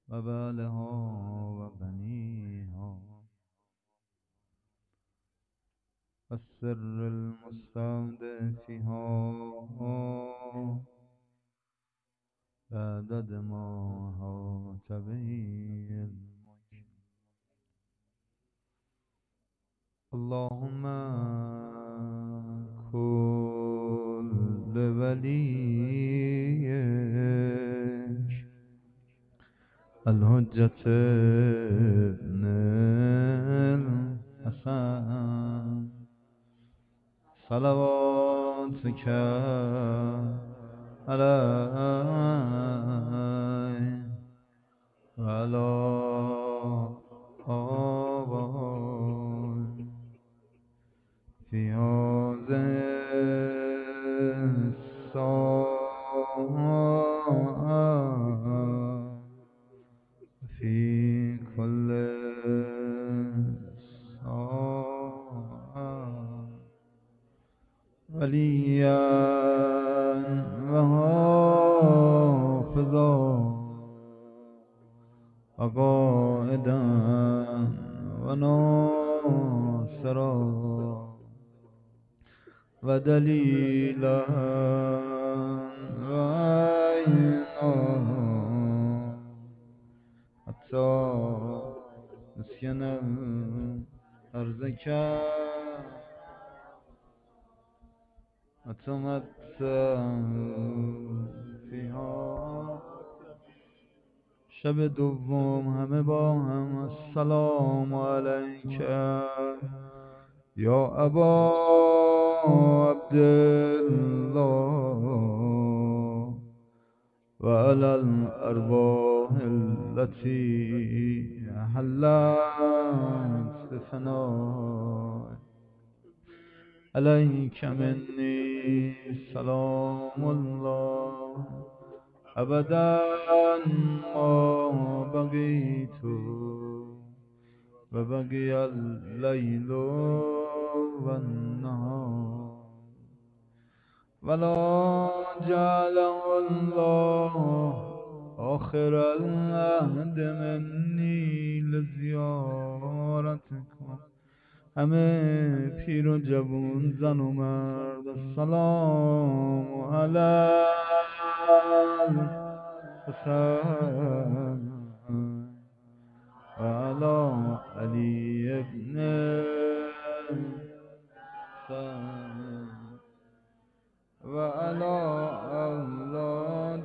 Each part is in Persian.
و بالها و بنیها و السر المستودع فيها بعدد ما حاط به علمك. اللهم كن لوليك الحجة ابن الحسن صلواتك عليه وعلى آبائه في هذه الساعة في كل ساعة وليا وحافظا وقائدا وناصرا ودليلا وعينا حتى نسين أرزك أتمتع فيها. شب دوم همه با هم السلام علیک یا ابا عبدالله و علی الارواح التي حلت بفنای علیک منی سلام الله ابدا ما بقیت و بقی اللیل و النهار ولا جعله الله آخر العهد منی لزیارتکم. همه پیر و جوون، زن و مرد، السلام علی الحسین و علی علی ابن الحسین و علی اولاد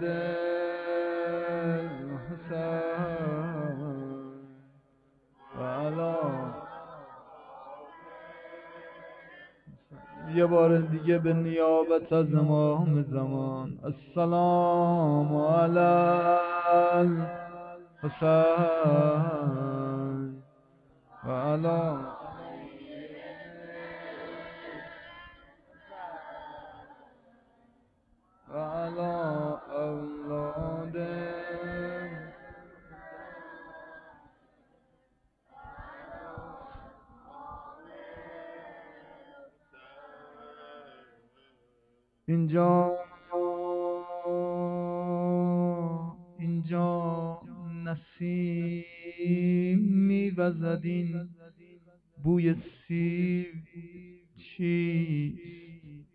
الحسین و علی. یه بار دیگه به نیابت از امام زمان السلام علی الحسین و علی و علی اولاد. اینجا نسیم میوزد، این بوی سیب چیست؟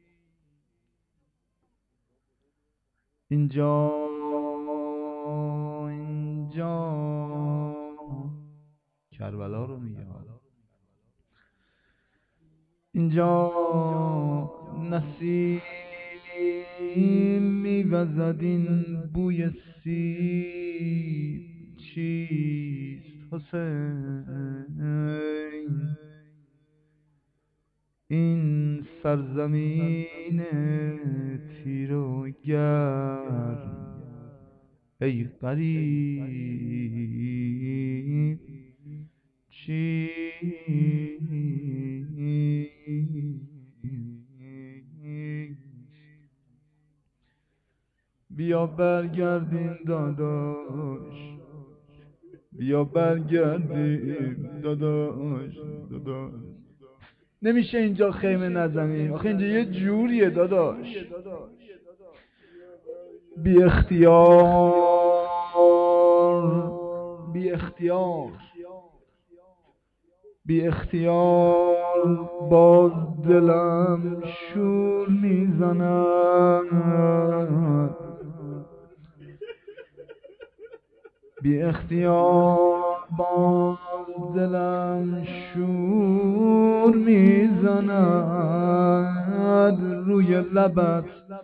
اینجا کربلا رو میگه. اینجا نسیم میوزد، این بوی سیب چیست حسین؟ این سرزمین تیر و گرم ای غریب چیست؟ بیا برگردیم داداش، بیا برگردیم داداش. نمیشه اینجا خیمه نزنیم، آخه اینجا یه جوریه داداش. بی اختیار بی اختیار باز دلم شور میزند، بی اختیار باز دلم شور میزند، روی لبت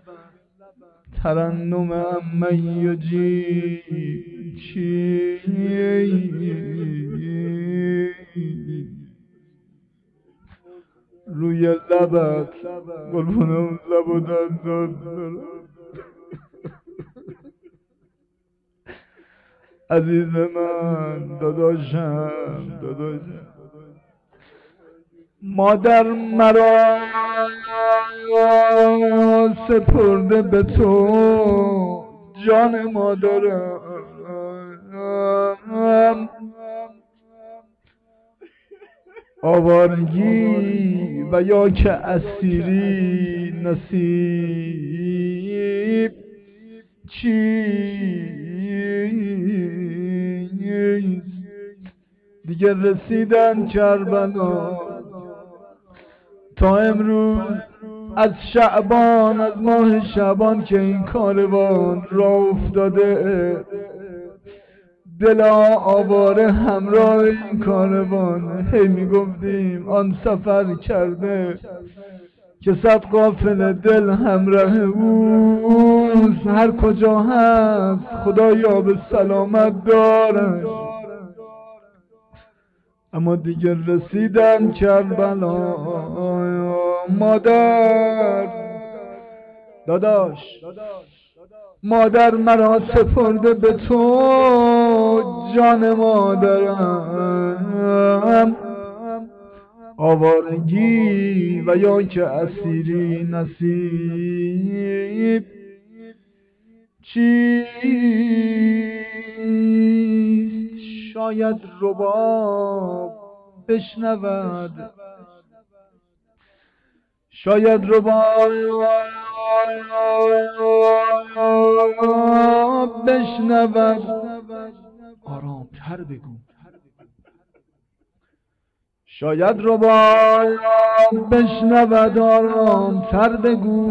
ترنم میجی چی روی لبت قربونم لب و دندان دارم عزیز من، داداشم مادر مرا سپرده به تو، جان مادرم، آوارگی و یا که اسیری نصیب چیست؟ دیگه رسیدن کربلا تا امروز از شعبان، از ماه شعبان که این کاروان راه افتاده، دلا آواره همراه این کاروان. هی میگفتیم آن سفر کرده که صد قافله دل همراه اوست، هر کجا هست خدایا به سلامت دارش. اما دیگه رسیدن کربلا. مادر، داداش، مادر مرا سپرده به تو، جان مادرم، آوارگی و یا که اسیری نصیب چیست؟ شاید رباب بشنود، شاید رباب بشنود، آرامتر بگو. شاید رباب بشنود، آرامتر بگو.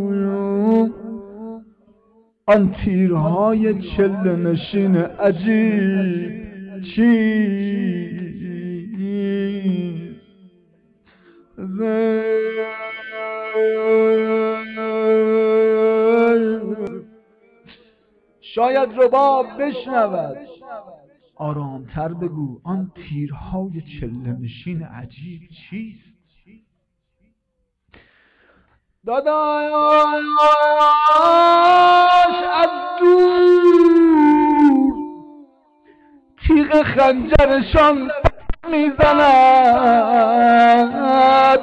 آن تیرهای چله نشین عجیب چیست؟ شاید رباب بشنود، آرامتر بگو. آن تیرهای چله نشین عجیب چیست؟ داداش از دور تیغ خنجرشان میزند،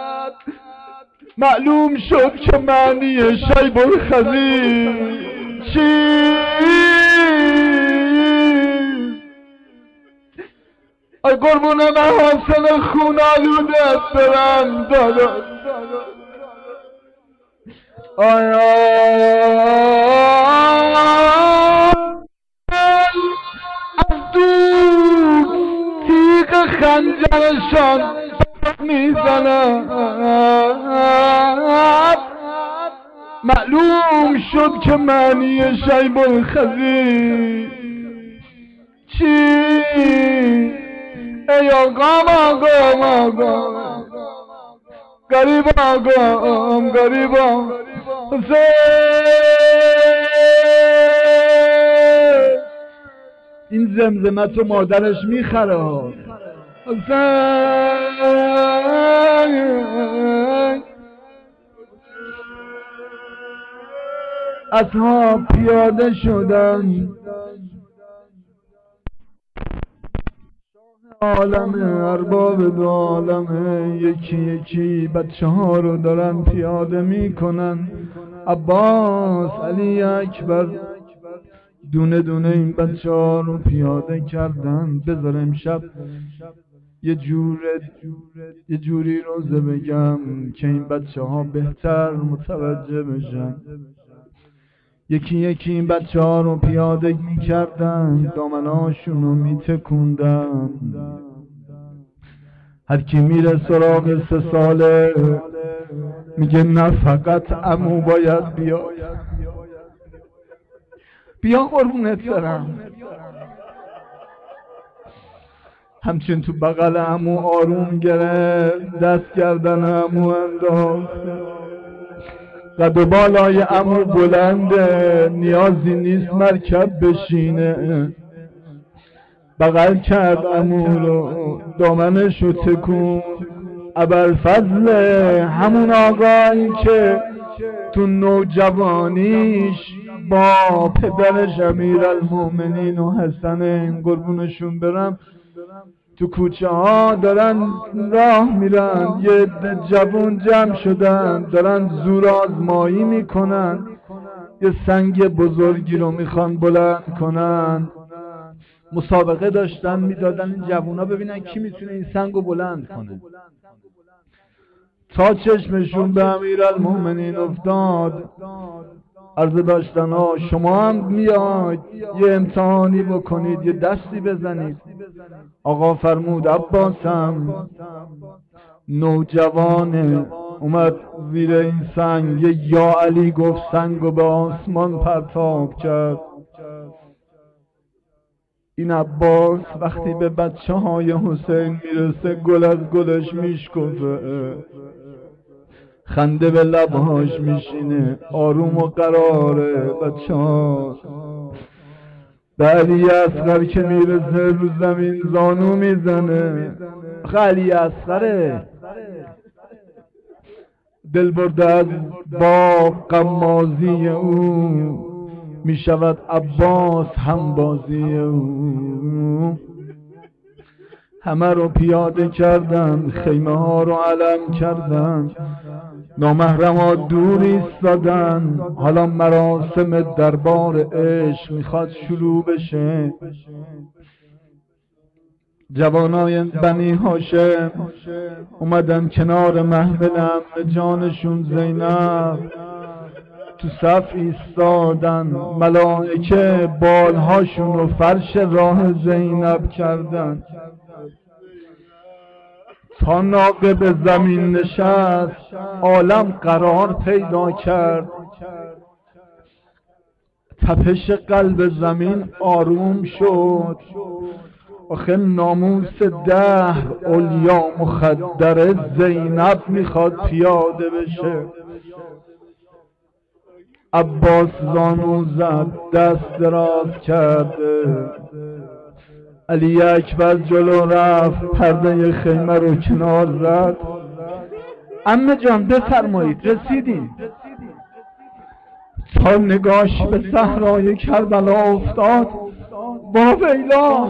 معلوم شد که معنی شیب الخزیر چیست؟ ای قربون محاسن خون آلودت برم داداش، آیا از دور تیغ خنجرشان میزند، معلوم شد که معنی شیب الخزیر چیست؟ ای آقام گریبان این زمزمت رو مادرش میخره. اصحاب پیاده شدن، عالم ارباب دو عالمه، یکی یکی بچه ها رو دارن پیاده میکنن. عباس، علی اکبر، دونه دونه این بچه ها رو پیاده کردن. بذار امشب یه جوری روزه بگم که این بچه ها بهتر متوجه بشن. یکی یکی این بچه ها رو پیاده میکردن، دامناشون رو میتکوندن. هر کی میره سراغ 3 ساله میگه نه فقط عمو باید بیا قربونت برم. همچین تو بغل عمو آروم گرفت، دست گردن عمو انداخت. قد و بالای عمو بلنده، نیازی نیست مرکب بشینه. بغل کرد عمو رو، دامنشو تکون. ابوالفضل همون آقایی که تو نوجوانیش با پدرش امیرالمومنین و حسن قربونشون برم تو کوچه ها دارن راه میرن، یه جوون جمع شدن دارن زور آزمایی میکنن، یه سنگ بزرگی رو میخوان بلند کنن. مسابقه داشتن میدادن این جوونا ببینن کی میتونه این سنگو بلند کنه. تا چشمشون به امیرالمومنین افتاد عرضه داشتن شما هم میاید یه امتحانی بکنید، یه دستی بزنید. آقا فرمود عباسم نوجوانه، اومد زیر این سنگ، یه یا علی گفت سنگو به آسمان پرتاب کرد. این عباس وقتی به بچه های حسین میرسه گل از گلش میشکفه، خنده به لبهاش میشینه، آروم و قراره بچه ها. به علی اصغر که میرسه رو زمین زانو میزنه. علی اصغره دل برده از با غمازی او، میشود عباس هم بازی او. همه رو پیاده کردن، خیمه ها رو علم کردن، نامحرم ها دور ایستادن. حالا مراسم دربار عشق میخواد شروع بشه. جوانای بنی هاشم اومدن کنار محمل عم جانشون زینب، تو صف ایستادن. ملائکه بالهاشون رو فرش راه زینب کردن. تا ناقه به زمین نشست عالم قرار پیدا کرد. تپش قلب زمین آروم شد. آخه ناموس دهر اولیا مخدر زینب میخواد پیاده بشه. عباس زانو زد، دست دراز کرده. علی اکبر جلو رفت، پرده خیمه رو کنار زد. عمه جان بفرمایید رسیدیم. تا نگاش به صحرای کربلا افتاد، با ویلا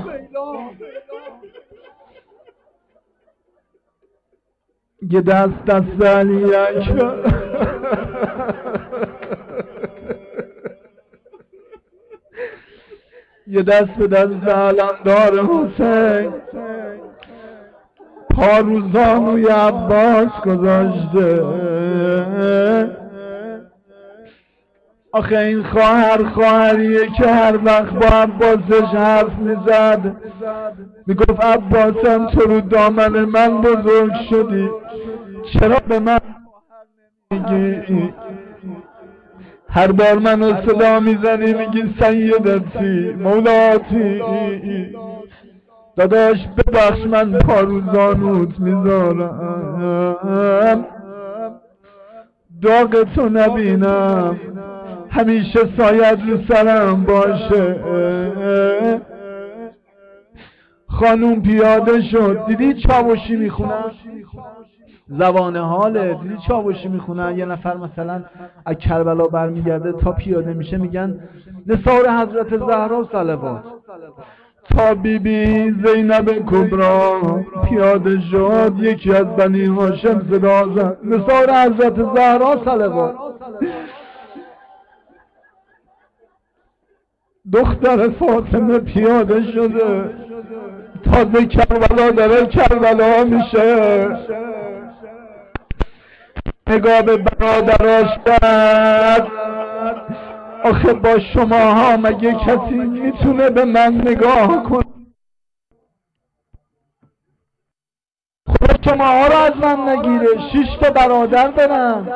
یه دست علی اکبر یه دست به دست علمدار حسین، پا رو زانوی عباس گذاشته. آخه این خواهریه که هر وقت با عباسش حرف میزد میگفت عباسم تو رو دامن من بزرگ شدی، چرا به من میگی؟ هر بار منو صدا میزنی میگی سیدتی مولاتی. داداش ببخش من پا رو زانوت میذارم، داغتو نبینم، همیشه سایت رو سرم باشه. خانوم پیاده شد، دیدی چاوشی میخونن؟ زبان حاله. دیدی چاوشی میخونن؟ یه نفر مثلا از کربلا برمیگرده تا پیاده میشه میگن نثار حضرت زهرا صلوات. تا بیبی زینب کبرا پیاده شد، یکی از بنی هاشم صدا زد نثار حضرت زهرا صلوات. دختر فاطمه پیاده شده، تازه کربلا داره کربلا میشه. نگاه به برادراش کرد، آخه با شماها مگه کسی میتونه به من نگاه کنه؟ خدا شماها رو از من نگیره. 6 تا برادر دارم.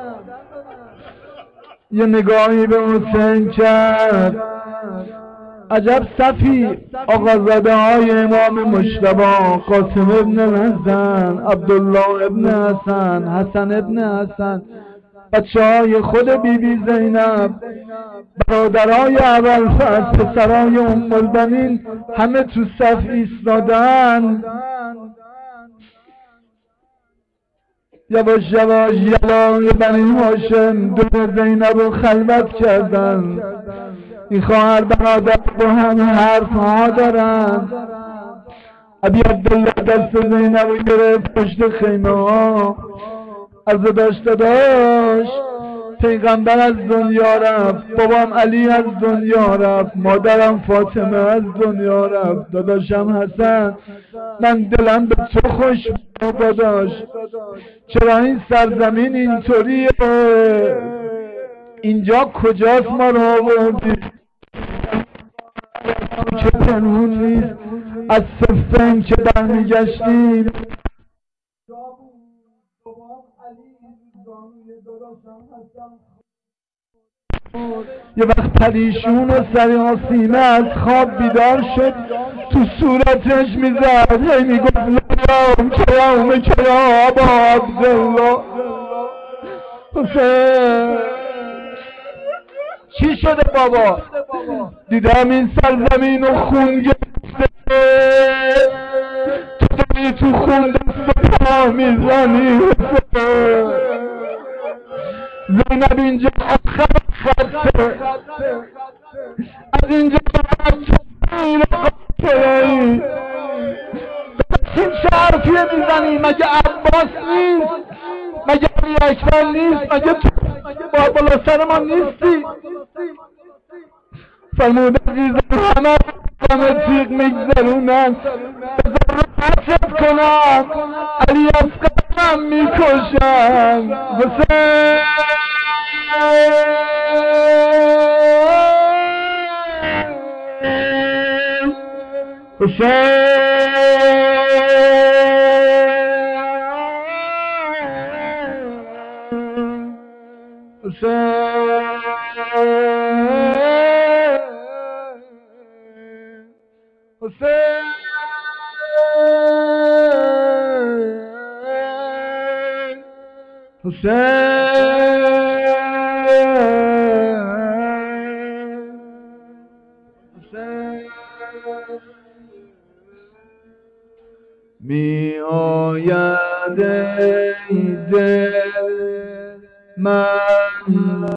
یه نگاهی به حسین کرد، عجب صفی آقازاده های امام مجتبی، قاسم ابن حسن، عبدالله ابن حسن، حسن ابن حسن، بچه های خود بیبی زینب، برادرای ابوالفضل، پسرای ام البنین، همه تو صف ایستادن. یواش یواش یلای بنی هاشم دور زینب رو خلوت کردن. این خواهر برادر با هم حرف ها دارن. ابی عبدالله دست زینب رو گرفت پشت خیمه ها، از داشت پیغمبر از دنیا رفت، بابام علی از دنیا رفت، مادرم فاطمه از دنیا رفت، داداشم حسن. من دلم به تو خوش داداش. چرا این سرزمین اینطوریه؟ اینجا کجاست؟ ما رو آوردی که پنهون نیست. از صفین که برمیگشتیم یه وقت پریشون و سر سینه از خواب بیدار شد، تو صورتش میزد، هی میگفت لام کرام کرام ابا عبدالله. حسین چی شده بابا؟ دیدم این سرزمین و خون گرفته، تو داری تو خون دست پا میزنی. زینب اینجا آخر خطه، از اینجا باید چه قطعی این چه حرفیه میزنی؟ مگه عباس نیست؟ مگه علی اکبر نیست؟ مگه تو بالا سر ما نیستی؟ فرمود عزیزم همه تیغ میگذرونن، بذار حسد کنم علی اصغرم میکشن. حسین می آید ای دل من